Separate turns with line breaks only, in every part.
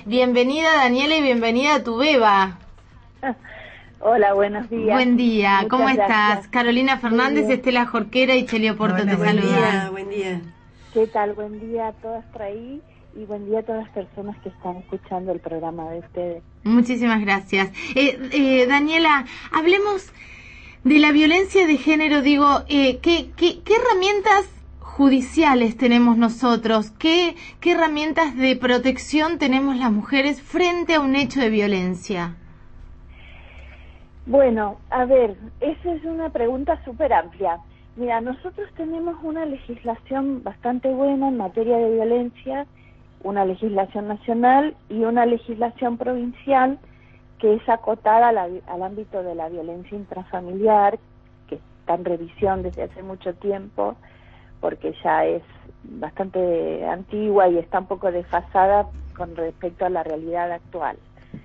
Bienvenida Daniela y bienvenida a tu beba.
Hola, buenos días.
Buen día,
Muchas
¿cómo
gracias.
estás? Carolina Fernández, Estela Jorquera y Chelio Porto te saludan.
Buen día.
¿Qué tal? Buen día a todas por ahí y buen día a todas las personas que están escuchando el programa de ustedes.
Muchísimas gracias. Daniela, hablemos de la violencia de género. ¿Qué herramientas judiciales tenemos nosotros? ¿Qué herramientas de protección tenemos las mujeres frente a un hecho de violencia?
Bueno, a ver, esa es una pregunta súper amplia. Mira, nosotros tenemos una legislación bastante buena en materia de violencia, una legislación nacional y una legislación provincial que es acotada al ámbito de la violencia intrafamiliar, que está en revisión desde hace mucho tiempo, porque ya es bastante antigua y está un poco desfasada con respecto a la realidad actual.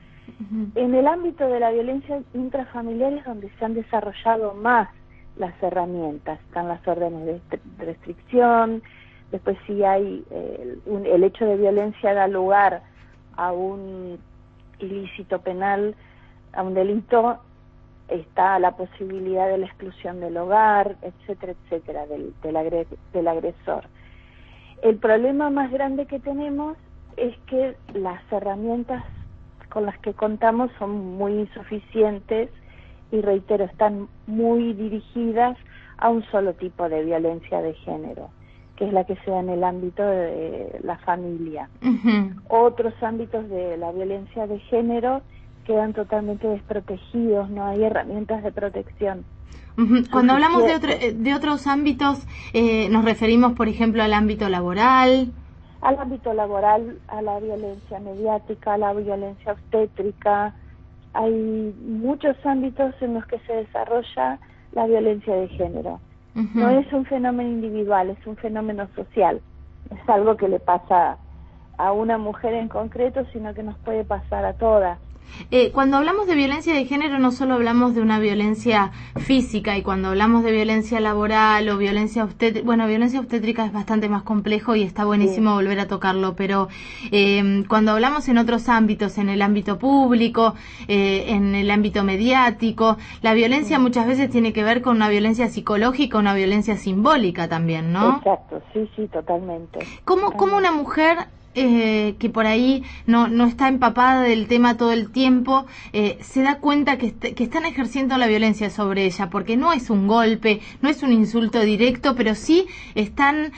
En el ámbito de la violencia intrafamiliar es donde se han desarrollado más las herramientas. Están las órdenes de restricción, después si hay el hecho de violencia da lugar a un ilícito penal, a un delito, está la posibilidad de la exclusión del hogar, etcétera, etcétera, del agresor. El problema más grande que tenemos es que las herramientas con las que contamos son muy insuficientes y, reitero, están muy dirigidas a un solo tipo de violencia de género, que es la que se da en el ámbito de la familia. Otros ámbitos de la violencia de género quedan totalmente desprotegidos, no hay herramientas de protección.
Cuando hablamos de otros ámbitos, nos referimos, por ejemplo, al ámbito laboral.
Al ámbito laboral, a la violencia mediática, a la violencia obstétrica. Hay muchos ámbitos en los que se desarrolla la violencia de género. No es un fenómeno individual, es un fenómeno social. Es algo que le pasa a una mujer en concreto, sino que nos puede pasar a todas.
Cuando hablamos de violencia de género no solo hablamos de una violencia física, y cuando hablamos de violencia laboral o violencia obstétrica, bueno, violencia obstétrica es bastante más complejo y está buenísimo volver a tocarlo, pero cuando hablamos en otros ámbitos, en el ámbito público, en el ámbito mediático, la violencia muchas veces tiene que ver con una violencia psicológica, una violencia simbólica también, ¿no?
Exacto, sí, totalmente.
¿Cómo una mujer que por ahí no está empapada del tema todo el tiempo, se da cuenta que están ejerciendo la violencia sobre ella? Porque no es un golpe, no es un insulto directo, pero sí están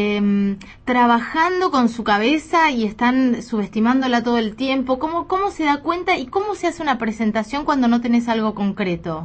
trabajando con su cabeza y están subestimándola todo el tiempo. ¿Cómo se da cuenta y cómo se hace una presentación cuando no tenés algo concreto?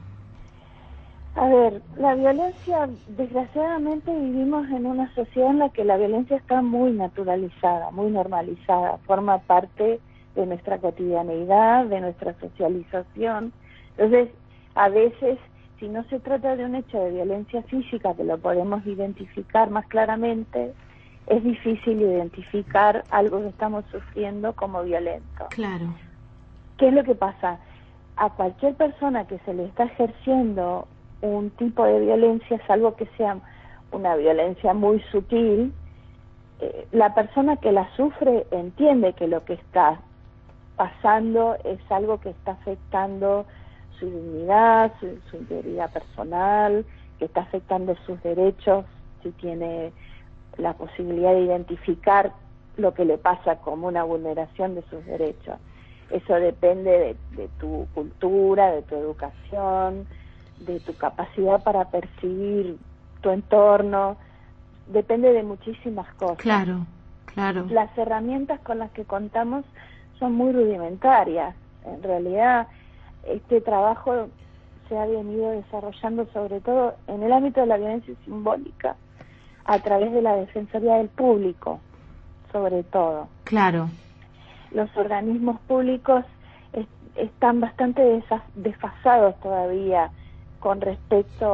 A ver, la violencia, desgraciadamente vivimos en una sociedad en la que la violencia está muy naturalizada, muy normalizada, forma parte de nuestra cotidianeidad, de nuestra socialización. Entonces, a veces, si no se trata de un hecho de violencia física, que lo podemos identificar más claramente, es difícil identificar algo que estamos sufriendo como violento.
Claro.
¿Qué es lo que pasa? A cualquier persona que se le está ejerciendo un tipo de violencia, salvo que sea una violencia muy sutil, la persona que la sufre entiende que lo que está pasando es algo que está afectando su dignidad, su integridad personal, que está afectando sus derechos, si tiene la posibilidad de identificar lo que le pasa como una vulneración de sus derechos. Eso depende de tu cultura, de tu educación, de tu capacidad para percibir tu entorno, depende de muchísimas cosas.
Claro.
Las herramientas con las que contamos son muy rudimentarias. En realidad, este trabajo se ha venido desarrollando sobre todo en el ámbito de la violencia simbólica, a través de la Defensoría del Público, sobre todo.
Claro.
Los organismos públicos están bastante desfasados todavía con respecto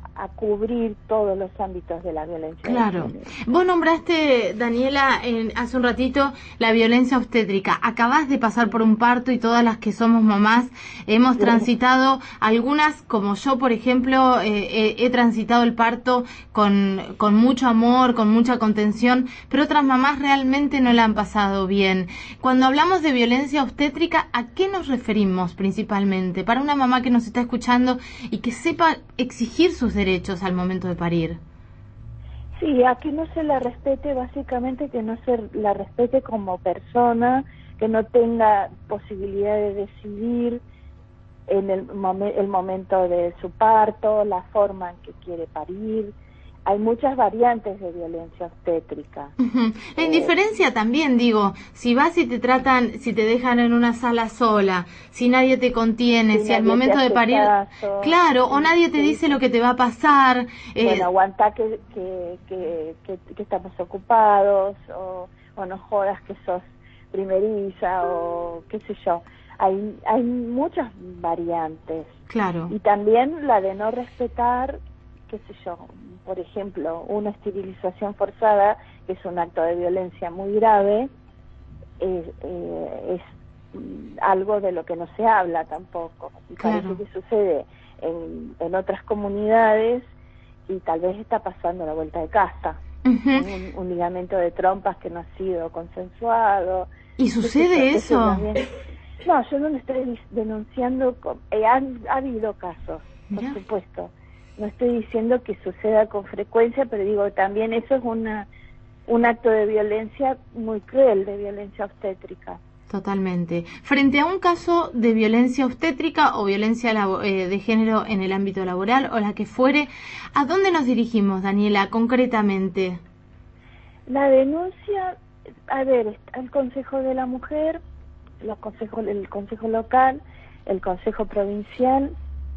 a cubrir todos los ámbitos de la violencia.
Claro. Vos nombraste, Daniela, hace un ratito la violencia obstétrica. Acabás de pasar por un parto y todas las que somos mamás hemos transitado, algunas como yo, por ejemplo, he transitado el parto con mucho amor, con mucha contención, pero otras mamás realmente no la han pasado bien. Cuando hablamos de violencia obstétrica, ¿a qué nos referimos principalmente? Para una mamá que nos está escuchando y que sepa exigir sus derechos al momento de parir.
Sí, a que no se la respete, básicamente que no se la respete como persona, que no tenga posibilidad de decidir en el momento de su parto, la forma en que quiere parir. Hay muchas variantes de violencia obstétrica.
La indiferencia también, digo, si vas y te tratan, si te dejan en una sala sola, si nadie te contiene, si al momento de parir, claro, o nadie te dice lo que te va a pasar.
Bueno, aguantá que estamos ocupados, o no jodas que sos primeriza, o qué sé yo. Hay muchas variantes.
Claro.
Y también la de no respetar, qué sé yo, por ejemplo, una esterilización forzada, que es un acto de violencia muy grave, es algo de lo que no se habla tampoco. Y
claro.
Parece que sucede en otras comunidades y tal vez está pasando la vuelta de casa. Un ligamento de trompas que no ha sido consensuado.
¿Y sucede eso?
No, yo no lo estoy denunciando. Ha habido casos, por supuesto. No estoy diciendo que suceda con frecuencia, pero digo, también eso es un acto de violencia muy cruel, de violencia obstétrica.
Totalmente. Frente a un caso de violencia obstétrica o violencia de género en el ámbito laboral o la que fuere, ¿a dónde nos dirigimos, Daniela, concretamente?
La denuncia, a ver, el Consejo de la Mujer, el Consejo Local, el Consejo Provincial.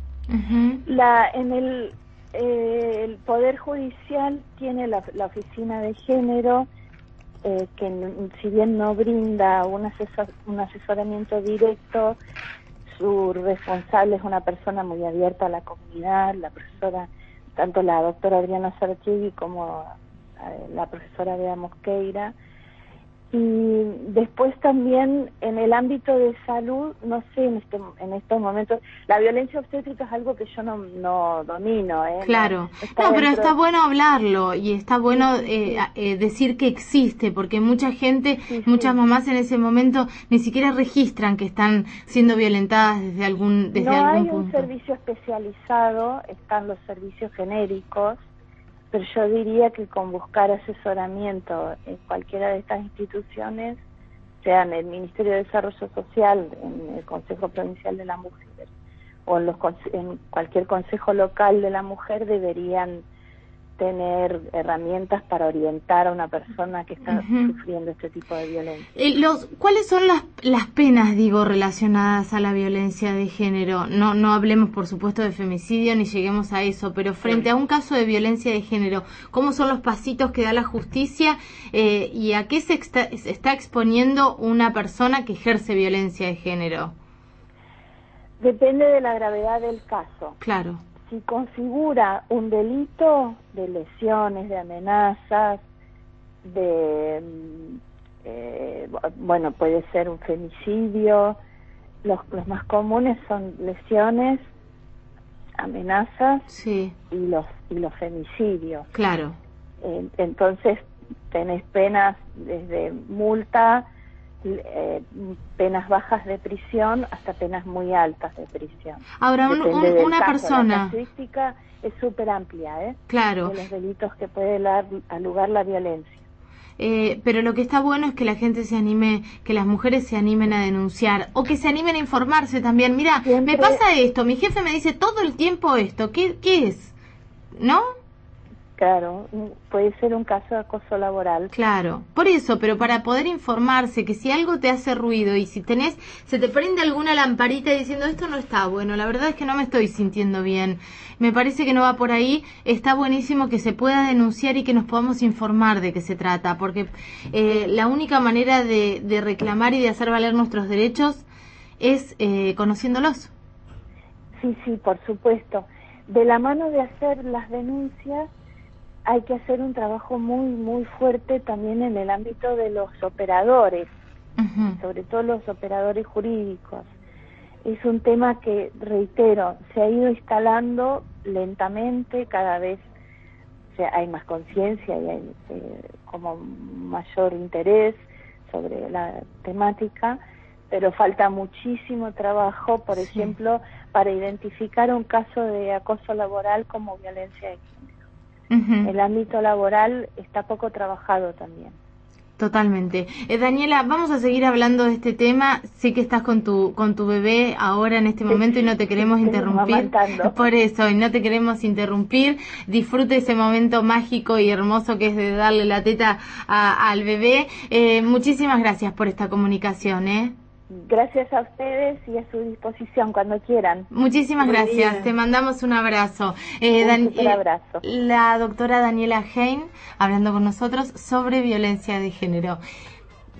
El Poder Judicial tiene la Oficina de Género, que si bien no brinda un asesoramiento directo, su responsable es una persona muy abierta a la comunidad, la profesora, tanto la doctora Adriana Sarchegui como la profesora Bea Mosqueira. Y después también en el ámbito de salud, no sé, en estos momentos, la violencia obstétrica es algo que yo no domino.
Claro, pero está bueno hablarlo y está bueno decir que existe, porque mucha gente, muchas mamás en ese momento ni siquiera registran que están siendo violentadas desde algún punto.
No hay un servicio especializado, están los servicios genéricos, pero yo diría que con buscar asesoramiento en cualquiera de estas instituciones, sea en el Ministerio de Desarrollo Social, en el Consejo Provincial de la Mujer o en cualquier consejo local de la mujer, deberían tener herramientas para orientar a una persona que está sufriendo este tipo de violencia.
¿Cuáles son las penas, digo, relacionadas a la violencia de género? No hablemos, por supuesto, de femicidio ni lleguemos a eso, pero frente a un caso de violencia de género, ¿cómo son los pasitos que da la justicia y a qué se está exponiendo una persona que ejerce violencia de género?
Depende de la gravedad del caso.
Claro.
Si configura un delito de lesiones, de amenazas, bueno, puede ser un femicidio. Los más comunes son lesiones, amenazas y los femicidios.
Claro.
Entonces tenés penas desde multa, penas bajas de prisión hasta penas muy altas de prisión.
Ahora, una persona...
La casuística es súper amplia,
Claro.
De los delitos que puede dar lugar la violencia.
Pero lo que está bueno es que la gente se anime, que las mujeres se animen a denunciar, o que se animen a informarse también. Mira, me pasa esto, mi jefe me dice todo el tiempo esto, ¿qué es? ¿No?
Claro, puede ser un caso de acoso laboral.
Claro, por eso, pero para poder informarse, que si algo te hace ruido y si se te prende alguna lamparita diciendo esto no está bueno, la verdad es que no me estoy sintiendo bien, me parece que no va por ahí, está buenísimo que se pueda denunciar y que nos podamos informar de qué se trata, porque la única manera de reclamar y de hacer valer nuestros derechos es conociéndolos.
Sí, por supuesto. de la mano de hacer las denuncias, hay que hacer un trabajo muy, muy fuerte también en el ámbito de los operadores, sobre todo los operadores jurídicos. Es un tema que, reitero, se ha ido instalando lentamente, cada vez hay más conciencia y hay como mayor interés sobre la temática, pero falta muchísimo trabajo, por ejemplo, para identificar un caso de acoso laboral como violencia de género. El ámbito laboral está poco trabajado también.
Totalmente. Daniela, vamos a seguir hablando de este tema. Sé que estás con tu bebé ahora en este momento y no te queremos interrumpir. Por eso, y no te queremos interrumpir. Disfrute ese momento mágico y hermoso que es de darle la teta al bebé. Muchísimas gracias por esta comunicación,
Gracias a ustedes y a su disposición cuando quieran.
Muchísimas gracias, te mandamos un abrazo.
Un abrazo.
La doctora Daniela Hein hablando con nosotros sobre violencia de género.